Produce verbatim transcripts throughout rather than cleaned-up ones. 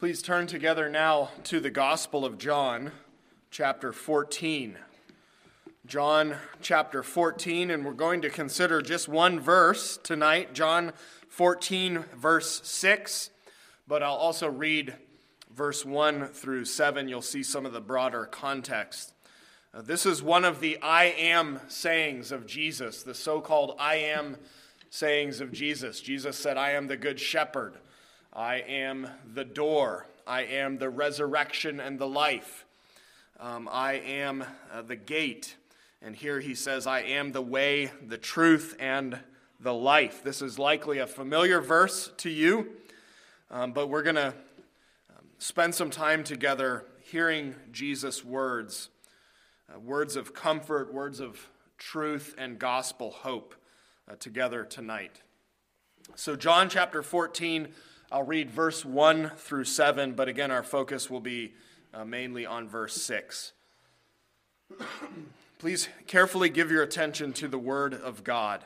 Please turn together now to the Gospel of John, chapter fourteen. John chapter fourteen, and we're going to consider just one verse tonight, John fourteen, verse six, but I'll also read verse one through seven. You'll see some of the broader context. Uh, this is one of the I am sayings of Jesus, the so-called I am sayings of Jesus. Jesus said, I am the good shepherd. I am the door. I am the resurrection and the life. Um, I am uh, the gate. And here he says, I am the way, the truth, and the life. This is likely a familiar verse to you, um, but we're going to um, spend some time together hearing Jesus' words, uh, words of comfort, words of truth, and gospel hope uh, together tonight. So John chapter fourteen, I'll read verse one through seven, but again, our focus will be uh, mainly on verse six. Please carefully give your attention to the word of God.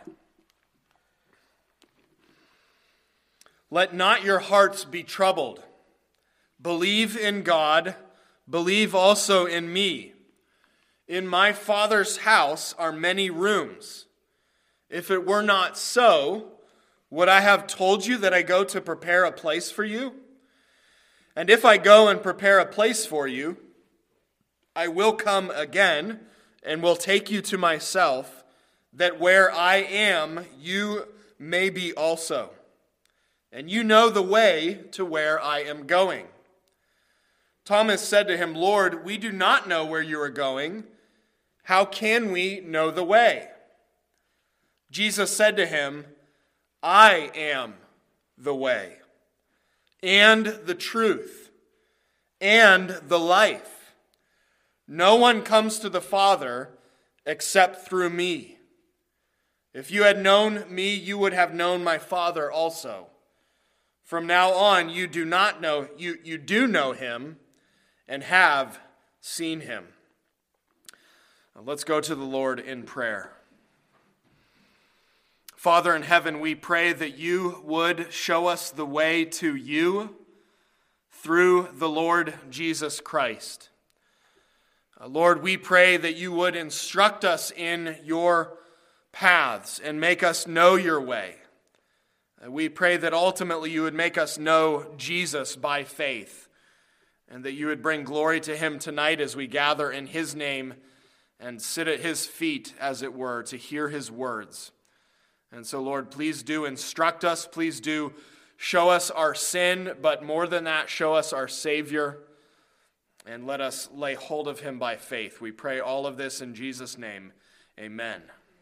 Let not your hearts be troubled. Believe in God, believe also in me. In my Father's house are many rooms. If it were not so, would I have told you that I go to prepare a place for you? And if I go and prepare a place for you, I will come again and will take you to myself, that where I am, you may be also. And you know the way to where I am going. Thomas said to him, Lord, we do not know where you are going. How can we know the way? Jesus said to him, I am the way, and the truth, and the life. No one comes to the Father except through me. If you had known me, you would have known my Father also. From now on, you do not know, you, you do know him and have seen him. Now let's go to the Lord in prayer. Father in heaven, we pray that you would show us the way to you through the Lord Jesus Christ. Uh, Lord, we pray that you would instruct us in your paths and make us know your way. Uh, we pray that ultimately you would make us know Jesus by faith, and that you would bring glory to him tonight as we gather in his name and sit at his feet, as it were, to hear his words. And so, Lord, please do instruct us. Please do show us our sin, but more than that, show us our Savior, and let us lay hold of him by faith. We pray all of this in Jesus' name. Amen.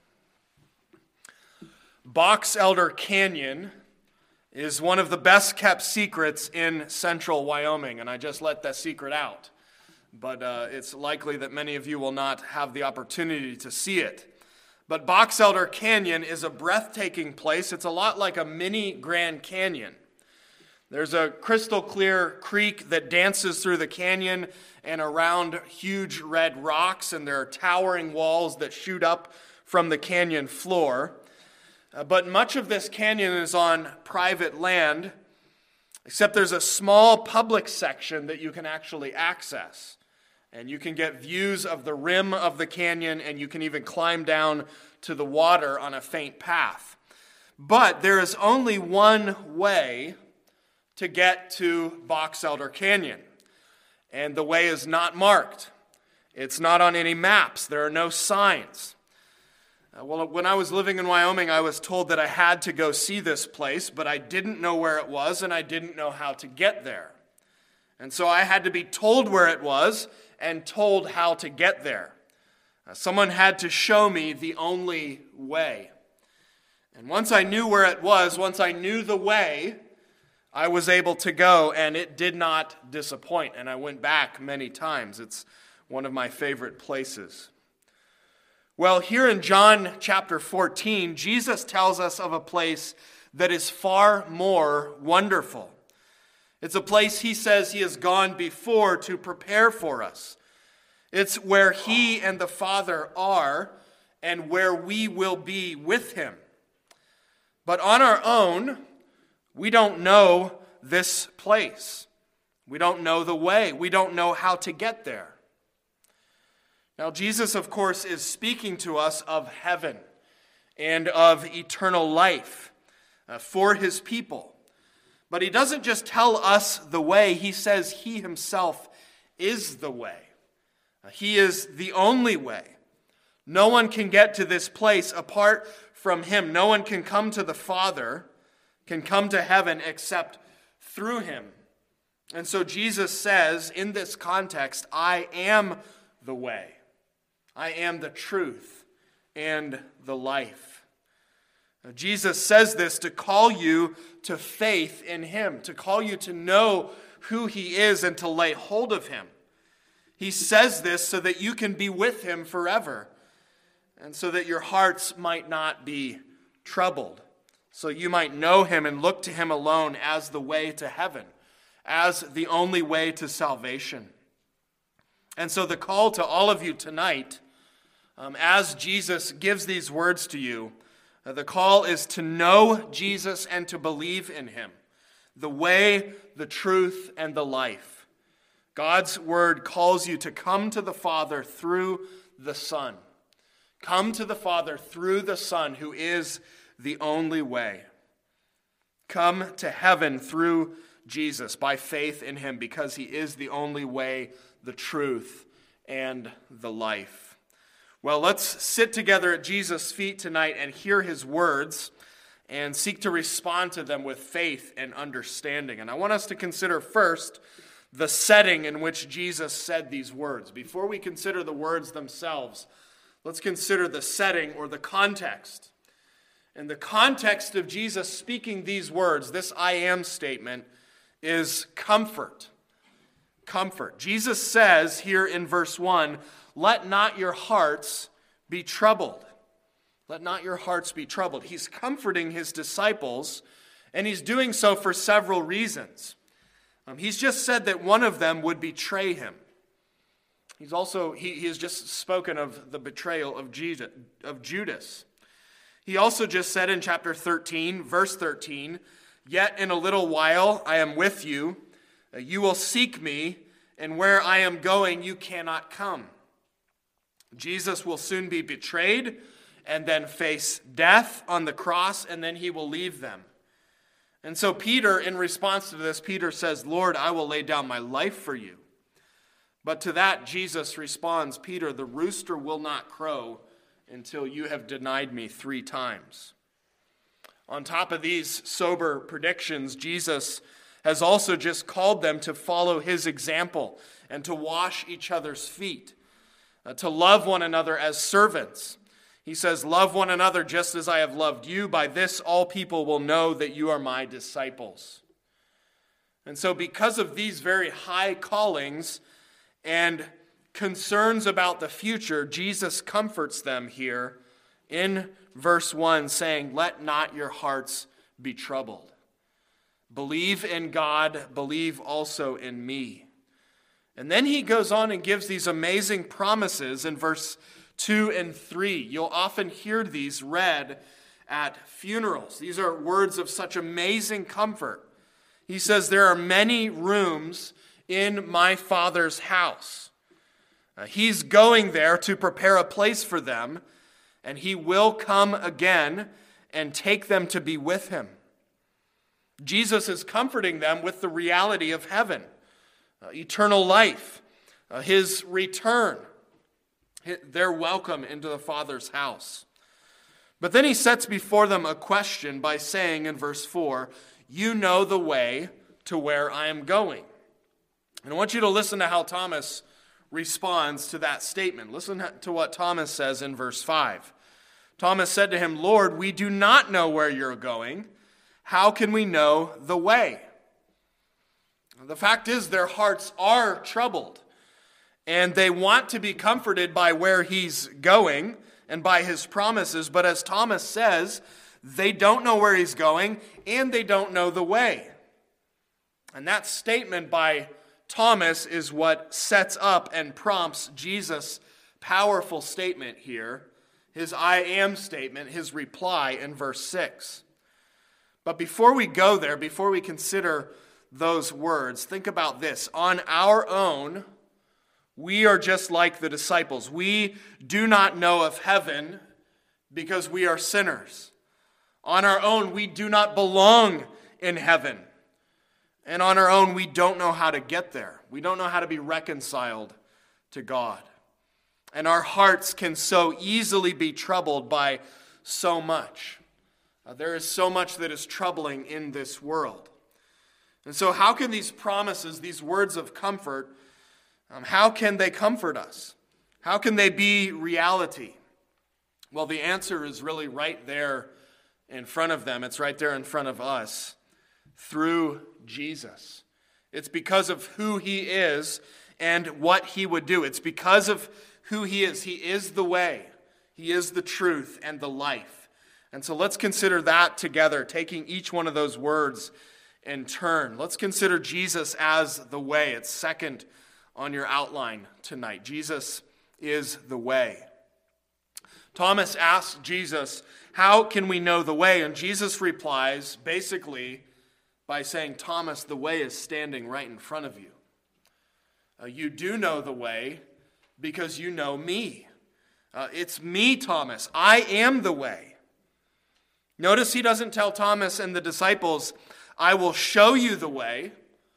Box Elder Canyon is one of the best-kept secrets in central Wyoming, and I just let that secret out. But uh, it's likely that many of you will not have the opportunity to see it. But Box Elder Canyon is a breathtaking place. It's a lot like a mini Grand Canyon. There's a crystal clear creek that dances through the canyon and around huge red rocks, and there are towering walls that shoot up from the canyon floor. Uh, but much of this canyon is on private land, except there's a small public section that you can actually access. And you can get views of the rim of the canyon, and you can even climb down to the water on a faint path. But there is only one way to get to Box Elder Canyon, and the way is not marked. It's not on any maps. There are no signs. Uh, well, when I was living in Wyoming, I was told that I had to go see this place, but I didn't know where it was, and I didn't know how to get there. And so I had to be told where it was and told how to get there. Uh, someone had to show me the only way. And once I knew where it was, once I knew the way, I was able to go, and it did not disappoint. And I went back many times. It's one of my favorite places. Well, here in John chapter fourteen, Jesus tells us of a place that is far more wonderful. It's a place he says he has gone before to prepare for us. It's where he and the Father are and where we will be with him. But on our own, we don't know this place. We don't know the way. We don't know how to get there. Now, Jesus, of course, is speaking to us of heaven and of eternal life uh, for his people. But he doesn't just tell us the way. He says he himself is the way. Uh, he is the only way. No one can get to this place apart from him. No one can come to the Father, can come to heaven except through him. And so Jesus says in this context, I am the way. I am the truth and the life. Now, Jesus says this to call you to faith in him, to call you to know who he is and to lay hold of him. He says this so that you can be with him forever and so that your hearts might not be troubled, so you might know him and look to him alone as the way to heaven, as the only way to salvation. And so the call to all of you tonight, um, as Jesus gives these words to you, uh, the call is to know Jesus and to believe in him, the way, the truth, and the life. God's word calls you to come to the Father through the Son. Come to the Father through the Son, who is the only way. Come to heaven through Jesus by faith in him, because he is the only way, the truth, and the life. Well, let's sit together at Jesus' feet tonight and hear his words and seek to respond to them with faith and understanding. And I want us to consider first the setting in which Jesus said these words. Before we consider the words themselves, let's consider the setting or the context. And the context of Jesus speaking these words, this I am statement, is comfort. Comfort. Jesus says here in verse one, let not your hearts be troubled. Let not your hearts be troubled. He's comforting his disciples, and he's doing so for several reasons. Um, he's just said that one of them would betray him. He's also, he, he has just spoken of the betrayal of Jesus, of Judas. He also just said in chapter thirteen, verse thirteen, yet in a little while I am with you. You will seek me, and where I am going you cannot come. Jesus will soon be betrayed and then face death on the cross, and then he will leave them. And so Peter, in response to this, Peter says, Lord, I will lay down my life for you. But to that Jesus responds, Peter, the rooster will not crow until you have denied me three times. On top of these sober predictions, Jesus has also just called them to follow his example and to wash each other's feet, uh, to love one another as servants. He says, love one another just as I have loved you. By this all people will know that you are my disciples. And so because of these very high callings and concerns about the future, Jesus comforts them here in verse one, saying, let not your hearts be troubled. Believe in God, believe also in me. And then he goes on and gives these amazing promises in verse two and three. You'll often hear these read at funerals. These are words of such amazing comfort. He says, there are many rooms in my Father's house. Uh, he's going there to prepare a place for them, and he will come again and take them to be with him. Jesus is comforting them with the reality of heaven, uh, eternal life, uh, his return, his, their welcome into the Father's house. But then he sets before them a question by saying in verse four, you know the way to where I am going. And I want you to listen to how Thomas responds to that statement. Listen to what Thomas says in verse five. Thomas said to him, Lord, we do not know where you're going. How can we know the way? The fact is, their hearts are troubled, and they want to be comforted by where he's going and by his promises. But as Thomas says, they don't know where he's going, and they don't know the way. And that statement by Thomas is what sets up and prompts Jesus' powerful statement here, his I am statement, his reply in verse six. But before we go there, before we consider those words, think about this. On our own, we are just like the disciples. We do not know of heaven because we are sinners. On our own, we do not belong in heaven. And on our own, we don't know how to get there. We don't know how to be reconciled to God. And our hearts can so easily be troubled by so much. Uh, there is so much that is troubling in this world. And so how can these promises, these words of comfort, um, how can they comfort us? How can they be reality? Well, the answer is really right there in front of them. It's right there in front of us through Jesus. It's because of who he is and what he would do. It's because of who he is. He is the way. He is the truth and the life. And so let's consider that together, taking each one of those words in turn. Let's consider Jesus as the way. It's second on your outline tonight. Jesus is the way. Thomas asks Jesus, how can we know the way? And Jesus replies basically by saying, Thomas, the way is standing right in front of you. Uh, you do know the way because you know me. Uh, it's me, Thomas. I am the way. Notice he doesn't tell Thomas and the disciples, I will show you the way,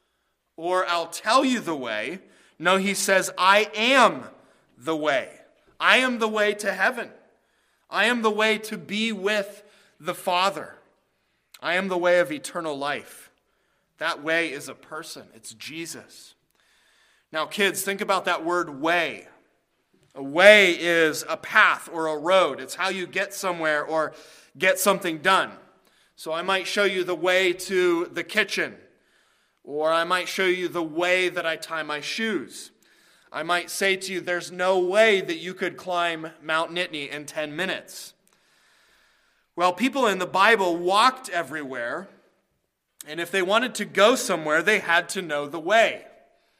or I'll tell you the way. No, he says, I am the way. I am the way to heaven. I am the way to be with the Father. I am the way of eternal life. That way is a person. It's Jesus. Now, kids, think about that word way. A way is a path or a road. It's how you get somewhere or get something done. So I might show you the way to the kitchen, or I might show you the way that I tie my shoes. I might say to you, there's no way that you could climb Mount Nittany in ten minutes. Well, people in the Bible walked everywhere, and if they wanted to go somewhere, they had to know the way.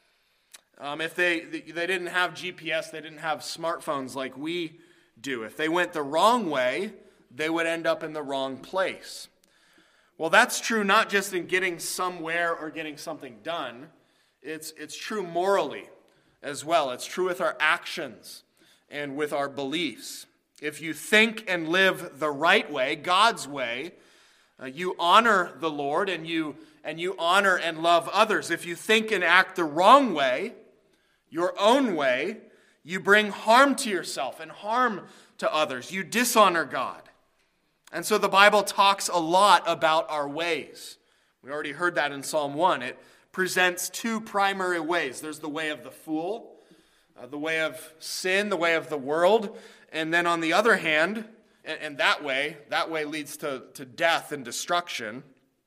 Um, if they, they didn't have G P S, they didn't have smartphones like we do. If they went the wrong way, they would end up in the wrong place. Well, that's true not just in getting somewhere or getting something done. It's, it's true morally as well. It's true with our actions and with our beliefs. If you think and live the right way, God's way, uh, you honor the Lord and you, and you honor and love others. If you think and act the wrong way, your own way, you bring harm to yourself and harm to others. You dishonor God. And so the Bible talks a lot about our ways. We already heard that in Psalm one. It presents two primary ways. There's the way of the fool, uh, the way of sin, the way of the world. And then on the other hand, and, and that way, that way leads to, to death and destruction.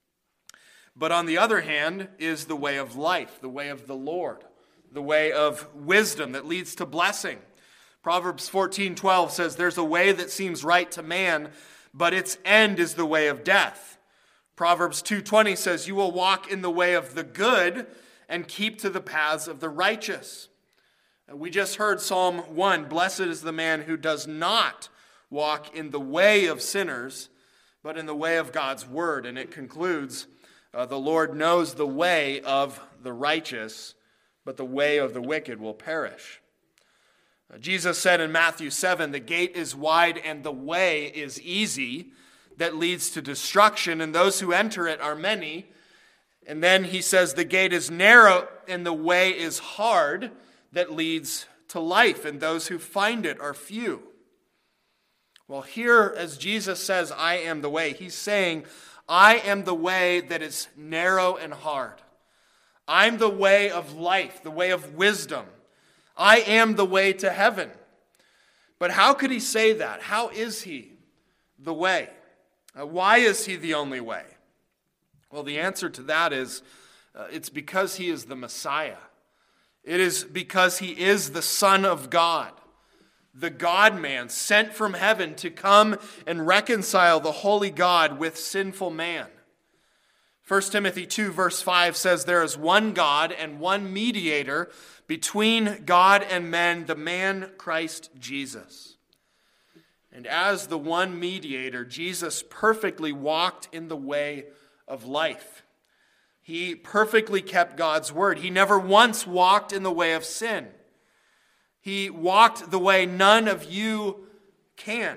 But on the other hand is the way of life, the way of the Lord, the way of wisdom that leads to blessing. Proverbs fourteen twelve says, there's a way that seems right to man, but its end is the way of death. Proverbs two twenty says, you will walk in the way of the good and keep to the paths of the righteous. We just heard Psalm one, blessed is the man who does not walk in the way of sinners, but in the way of God's word. And it concludes, uh, the Lord knows the way of the righteous, but the way of the wicked will perish. Uh, Jesus said in Matthew seven, the gate is wide and the way is easy that leads to destruction, and those who enter it are many. And then he says the gate is narrow and the way is hard that leads to life, and those who find it are few. Well, here, as Jesus says, I am the way, he's saying, I am the way that is narrow and hard. I'm the way of life, the way of wisdom. I am the way to heaven. But how could he say that? How is he the way? Uh, why is he the only way? Well, the answer to that is uh, it's because he is the Messiah. It is because he is the Son of God, the God-man sent from heaven to come and reconcile the holy God with sinful man. First Timothy two verse five says, there is one God and one mediator between God and men, the man Christ Jesus. And as the one mediator, Jesus perfectly walked in the way of life. He perfectly kept God's word. He never once walked in the way of sin. He walked the way none of you can.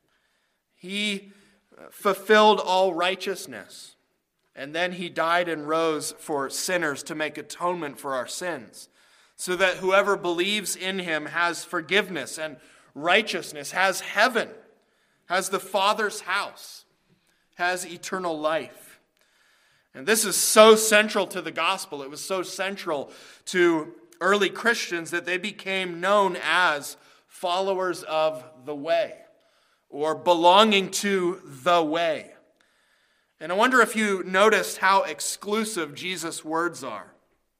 He fulfilled all righteousness. And then he died and rose for sinners to make atonement for our sins, so that whoever believes in him has forgiveness and righteousness, has heaven, has the Father's house, has eternal life. And this is so central to the gospel. It was so central to early Christians that they became known as followers of the way, or belonging to the way. And I wonder if you noticed how exclusive Jesus' words are.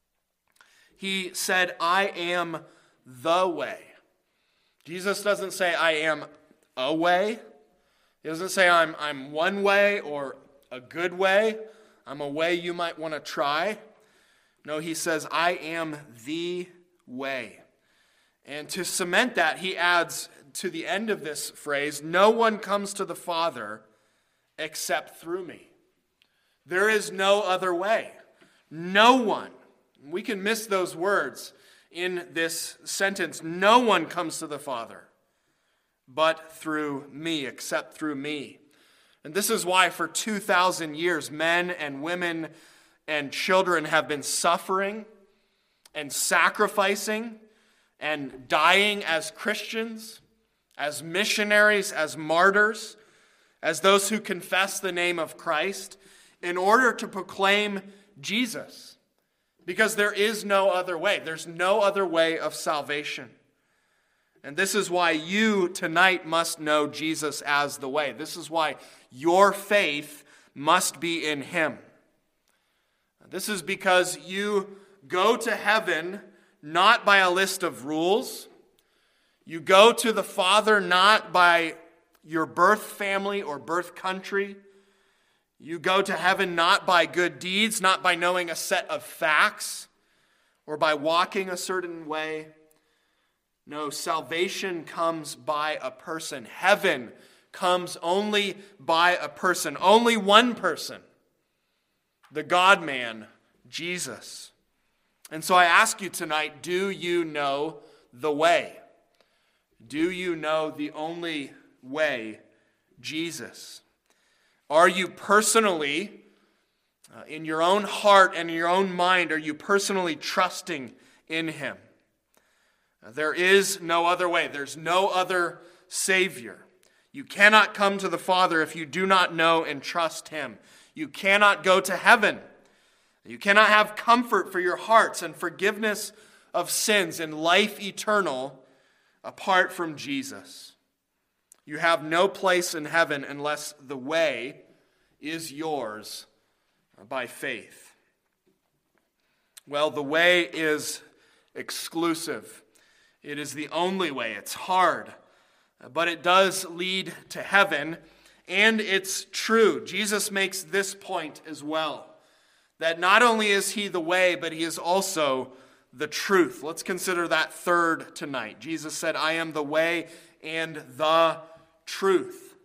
He said, I am the way. Jesus doesn't say, I am a way. He doesn't say, I'm, I'm one way or a good way. I'm a way you might want to try. No, he says, I am the way. And to cement that, he adds to the end of this phrase, no one comes to the Father except through me. There is no other way. No one. We can miss those words in this sentence. No one comes to the Father but through me, except through me. And this is why for two thousand years, men and women and children have been suffering and sacrificing and dying as Christians, as missionaries, as martyrs, as those who confess the name of Christ, in order to proclaim Jesus. Because there is no other way. There's no other way of salvation. And this is why you tonight must know Jesus as the way. This is why your faith must be in him. This is because you go to heaven not by a list of rules. You go to the Father not by your birth family or birth country. You go to heaven not by good deeds, not by knowing a set of facts, or by walking a certain way. No, salvation comes by a person. Heaven comes only by a person, only one person, the God-man, Jesus. And so I ask you tonight, do you know the way? Do you know the only way, Jesus? Are you personally, uh, in your own heart and in your own mind, are you personally trusting in him? Uh, there is no other way. There's no other Savior. You cannot come to the Father if you do not know and trust him. You cannot go to heaven. You cannot have comfort for your hearts and forgiveness of sins and life eternal apart from Jesus. You have no place in heaven unless the way is yours by faith. Well, the way is exclusive. It is the only way. It's hard, but it does lead to heaven, and it's true. Jesus makes this point as well, that not only is he the way, but he is also the truth. Let's consider that third tonight. Jesus said, I am the way and the truth.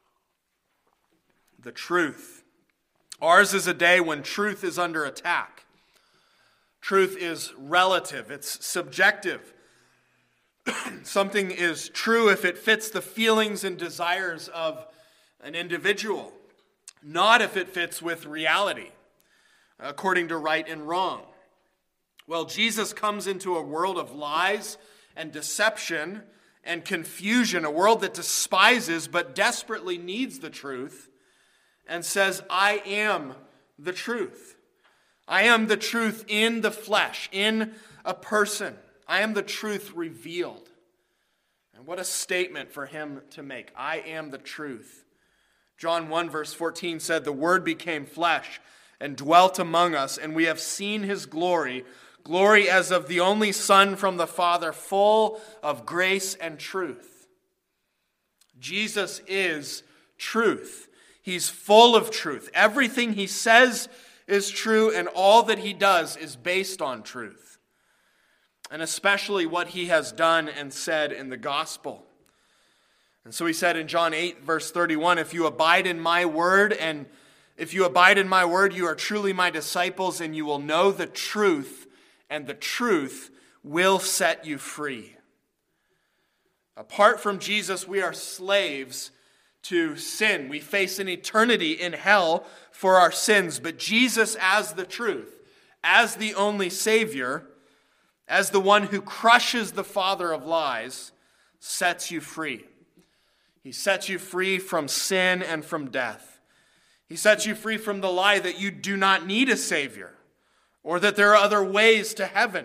The truth. Ours is a day when truth is under attack. Truth is relative. It's subjective. Something is true if it fits the feelings and desires of an individual, not if it fits with reality, according to right and wrong. Well, Jesus comes into a world of lies and deception and confusion, a world that despises but desperately needs the truth, and says, I am the truth. I am the truth in the flesh, in a person. I am the truth revealed. And what a statement for him to make. I am the truth. John one verse fourteen said, the Word became flesh and dwelt among us, and we have seen his glory, glory as of the only Son from the Father, full of grace and truth. Jesus is truth. He's full of truth. Everything he says is true, and all that he does is based on truth. And especially what he has done and said in the gospel. And so he said in John eight, verse thirty-one, if you abide in my word and If you abide in my word, you are truly my disciples, and you will know the truth, and the truth will set you free. Apart from Jesus, we are slaves to sin. We face an eternity in hell for our sins, but Jesus as the truth, as the only Savior, as the one who crushes the father of lies, sets you free. He sets you free from sin and from death. He sets you free from the lie that you do not need a Savior or that there are other ways to heaven.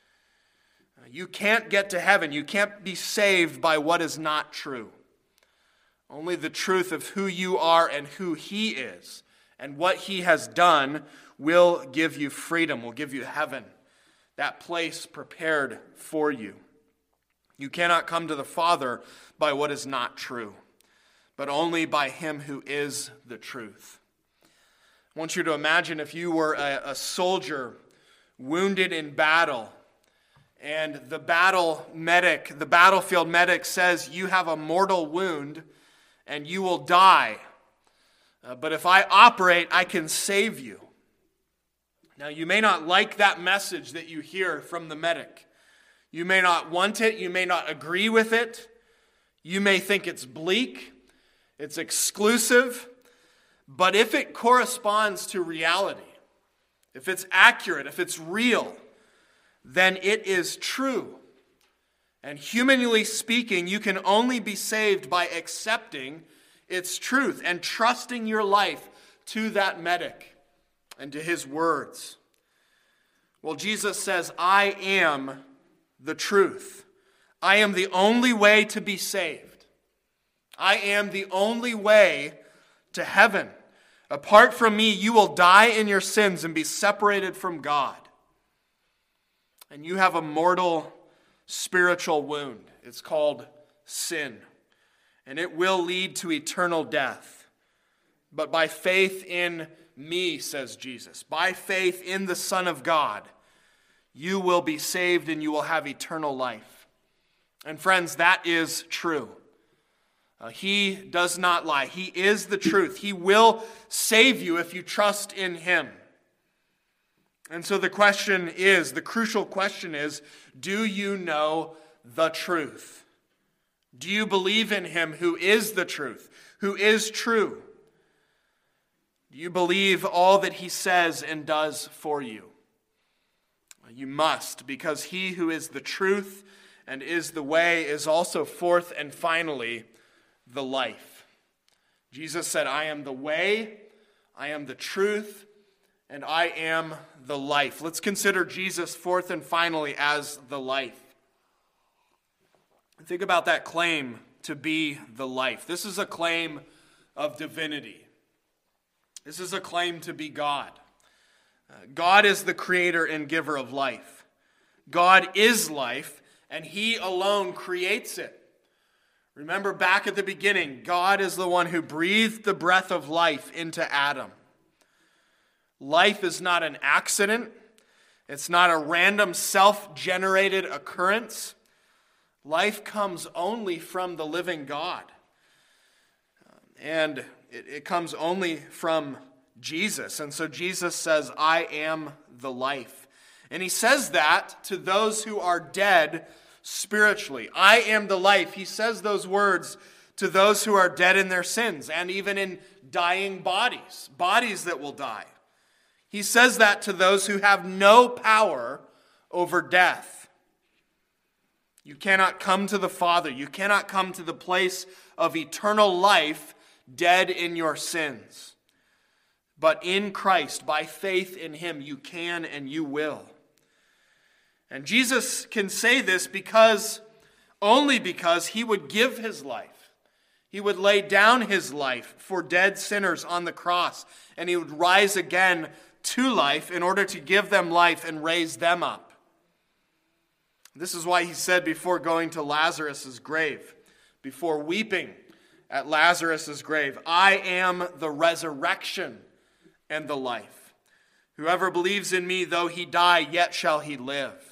You can't get to heaven. You can't be saved by what is not true. Only the truth of who you are and who He is and what He has done will give you freedom, will give you heaven, that place prepared for you. You cannot come to the Father by what is not true, but only by Him who is the truth. I want you to imagine if you were a, a soldier wounded in battle, and the battle medic, the battlefield medic says you have a mortal wound and you will die. Uh, but if I operate, I can save you. Now, you may not like that message that you hear from the medic. You may not want it. You may not agree with it. You may think it's bleak. It's exclusive. But if it corresponds to reality, if it's accurate, if it's real, then it is true. And humanly speaking, you can only be saved by accepting its truth and trusting your life to that medic and to his words. Well, Jesus says, I am the truth. I am the only way to be saved. I am the only way to heaven. Apart from me, you will die in your sins and be separated from God. And you have a mortal spiritual wound. It's called sin. And it will lead to eternal death. But by faith in me, says Jesus, by faith in the Son of God, you will be saved and you will have eternal life. And friends, that is true. Uh, he does not lie. He is the truth. He will save you if you trust in Him. And so the question is, the crucial question is, do you know the truth? Do you believe in Him who is the truth, who is true? Do you believe all that He says and does for you? You must, because He who is the truth and is the way is also, fourth and finally, the life. Jesus said, I am the way, I am the truth, and I am the life. Let's consider Jesus, fourth and finally, as the life. Think about that claim to be the life. This is a claim of divinity. This is a claim to be God. Uh, God is the creator and giver of life. God is life, and He alone creates it. Remember back at the beginning, God is the one who breathed the breath of life into Adam. Life is not an accident. It's not a random self-generated occurrence. Life comes only from the living God. And it, it comes only from Jesus. And so Jesus says, I am the life. And He says that to those who are dead spiritually. I am the life. He says those words to those who are dead in their sins and even in dying bodies, bodies that will die. He says that to those who have no power over death. You cannot come to the Father. You cannot come to the place of eternal life dead in your sins. But in Christ, by faith in Him, you can and you will. And Jesus can say this because, only because He would give His life. He would lay down His life for dead sinners on the cross, and He would rise again to life in order to give them life and raise them up. This is why He said before going to Lazarus' grave, before weeping at Lazarus' grave, I am the resurrection and the life. Whoever believes in me, though he die, yet shall he live.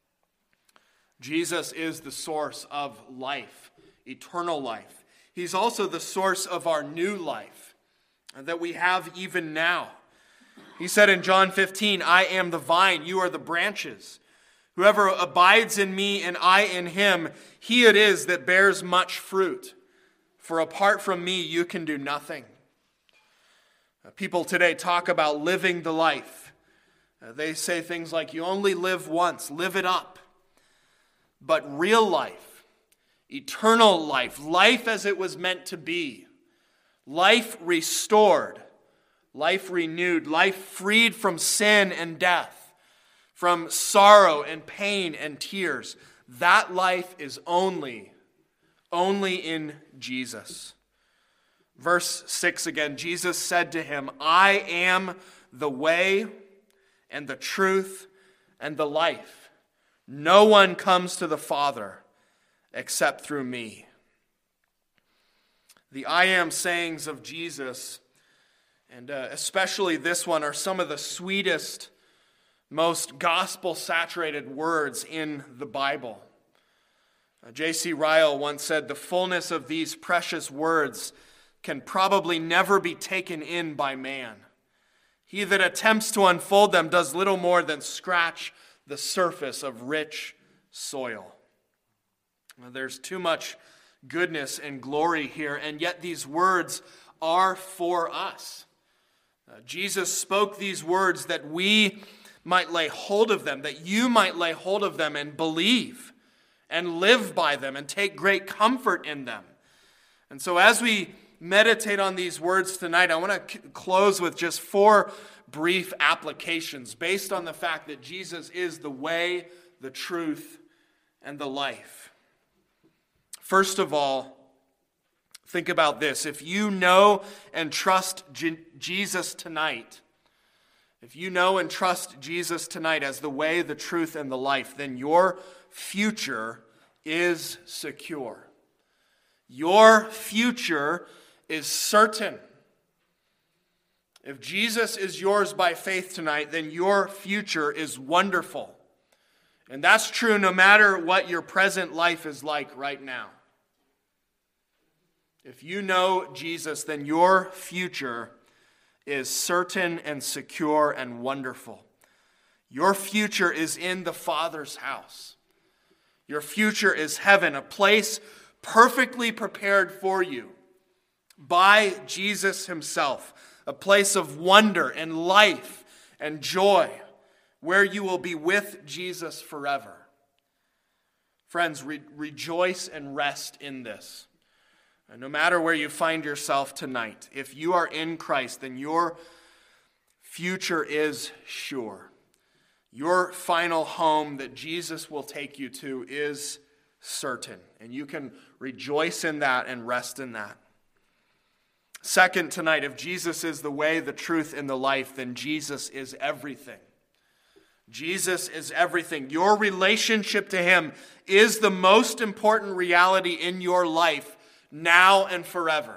Jesus is the source of life, eternal life. He's also the source of our new life. that we have even now. He said in John fifteen, I am the vine, you are the branches. Whoever abides in me and I in him, he it is that bears much fruit. For apart from me, you can do nothing. People today talk about living the life. They say things like, you only live once, live it up. But real life, eternal life, life as it was meant to be, life restored, life renewed, life freed from sin and death, from sorrow and pain and tears, that life is only, only in Jesus. Verse six again, Jesus said to him, I am the way and the truth and the life. No one comes to the Father except through me. The I am sayings of Jesus, and uh, especially this one, are some of the sweetest, most gospel-saturated words in the Bible. Uh, J C Ryle once said, the fullness of these precious words can probably never be taken in by man. He that attempts to unfold them does little more than scratch the surface of rich soil. There's too much goodness and glory here, and yet these words are for us. Uh, Jesus spoke these words that we might lay hold of them, that you might lay hold of them and believe and live by them and take great comfort in them. And so as we meditate on these words tonight, I want to c- close with just four brief applications based on the fact that Jesus is the way, the truth, and the life. First of all, think about this. If you know and trust J- Jesus tonight, if you know and trust Jesus tonight as the way, the truth, and the life, then your future is secure. Your future is certain. If Jesus is yours by faith tonight, then your future is wonderful. And that's true no matter what your present life is like right now. If you know Jesus, then your future is certain and secure and wonderful. Your future is in the Father's house. Your future is heaven, a place perfectly prepared for you by Jesus himself, a place of wonder and life and joy where you will be with Jesus forever. Friends, re- rejoice and rest in this. And no matter where you find yourself tonight, if you are in Christ, then your future is sure. Your final home that Jesus will take you to is certain, and you can rejoice in that and rest in that. Second, tonight, if Jesus is the way, the truth, and the life, then Jesus is everything. Jesus is everything. Your relationship to him is the most important reality in your life now and forever.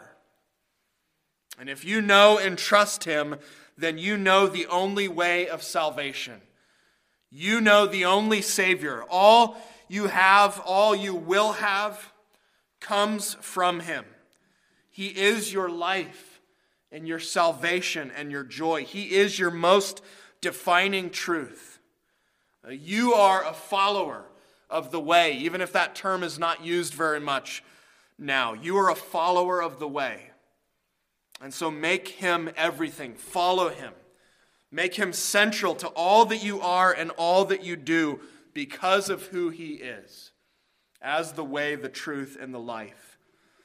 And if you know and trust him, then you know the only way of salvation. You know the only Savior. All you have, all you will have, comes from him. He is your life and your salvation and your joy. He is your most defining truth. You are a follower of the way, even if that term is not used very much now. You are a follower of the way. And so make him everything. Follow him. Make him central to all that you are and all that you do because of who he is, as the way, the truth, and the life.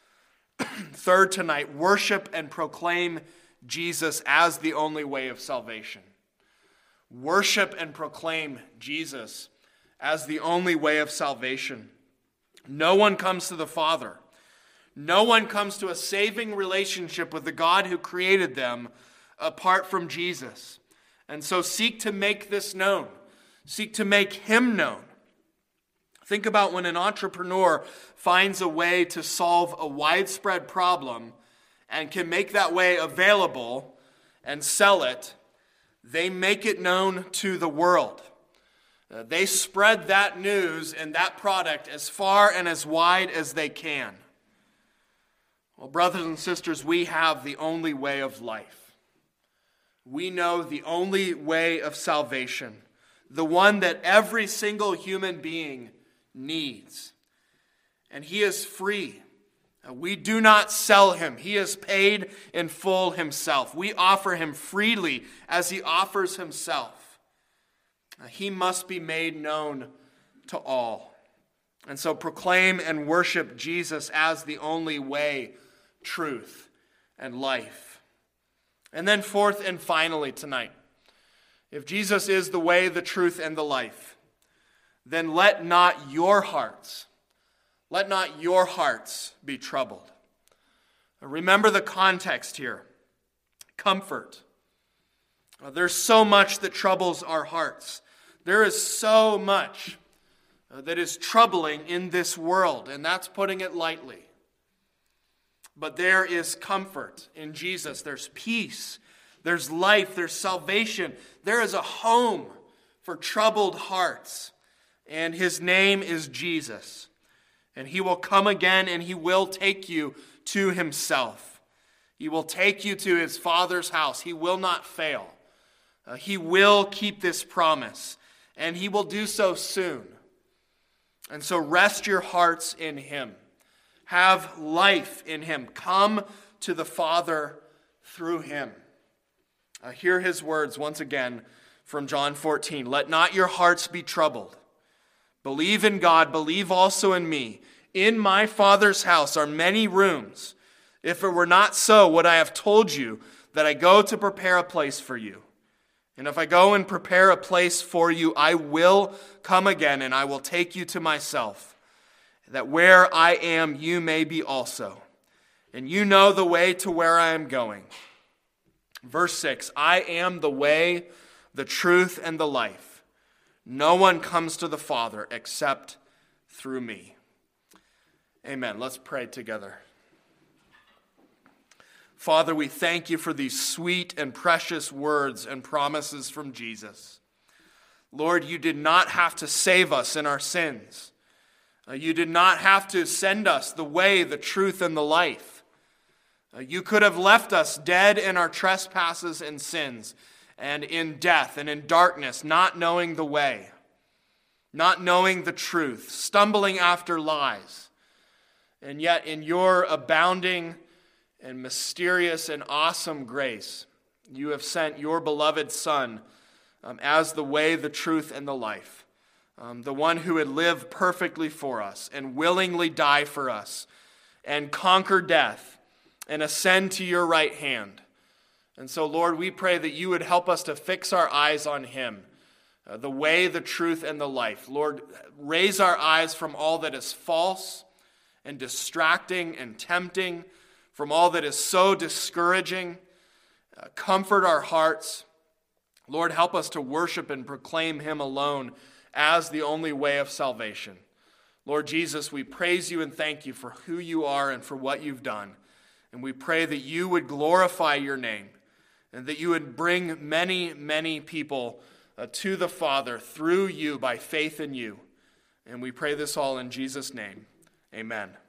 Third, tonight, worship and proclaim Jesus as the only way of salvation. Worship and proclaim Jesus as the only way of salvation. No one comes to the Father. No one comes to a saving relationship with the God who created them apart from Jesus. And so seek to make this known. Seek to make him known. Think about when an entrepreneur finds a way to solve a widespread problem and can make that way available and sell it. They make it known to the world. Uh, they spread that news and that product as far and as wide as they can. Well, brothers and sisters, we have the only way of life. We know the only way of salvation, the one that every single human being needs. And he is free. We do not sell him. He is paid in full himself. We offer him freely as he offers himself. He must be made known to all. And so proclaim and worship Jesus as the only way, truth, and life. And then fourth and finally tonight, if Jesus is the way, the truth, and the life, then let not your hearts, let not your hearts be troubled. Remember the context here. Comfort. There's so much that troubles our hearts. There is so much that is troubling in this world, and that's putting it lightly. But there is comfort in Jesus. There's peace. There's life. There's salvation. There is a home for troubled hearts. And his name is Jesus. And he will come again and he will take you to himself. He will take you to his Father's house. He will not fail. Uh, he will keep this promise. And he will do so soon. And so rest your hearts in him. Have life in him. Come to the Father through him. Uh, hear his words once again from John fourteen. Let not your hearts be troubled. Believe in God, believe also in me. In my Father's house are many rooms. If it were not so, would I have told you that I go to prepare a place for you? And if I go and prepare a place for you, I will come again and I will take you to myself, that where I am, you may be also. And you know the way to where I am going. Verse six, I am the way, the truth, and the life. No one comes to the Father except through me. Amen. Let's pray together. Father, we thank you for these sweet and precious words and promises from Jesus. Lord, you did not have to save us in our sins. You did not have to send us the way, the truth, and the life. You could have left us dead in our trespasses and sins, and in death and in darkness, not knowing the way, not knowing the truth, stumbling after lies. And yet in your abounding and mysterious and awesome grace, you have sent your beloved Son um, as the way, the truth, and the life. Um, the one who would live perfectly for us and willingly die for us and conquer death and ascend to your right hand. And so, Lord, we pray that you would help us to fix our eyes on him, uh, the way, the truth, and the life. Lord, raise our eyes from all that is false and distracting and tempting, from all that is so discouraging. Uh, comfort our hearts. Lord, help us to worship and proclaim him alone as the only way of salvation. Lord Jesus, we praise you and thank you for who you are and for what you've done. And we pray that you would glorify your name and that you would bring many, many people uh, to the Father through you by faith in you. And we pray this all in Jesus' name. Amen.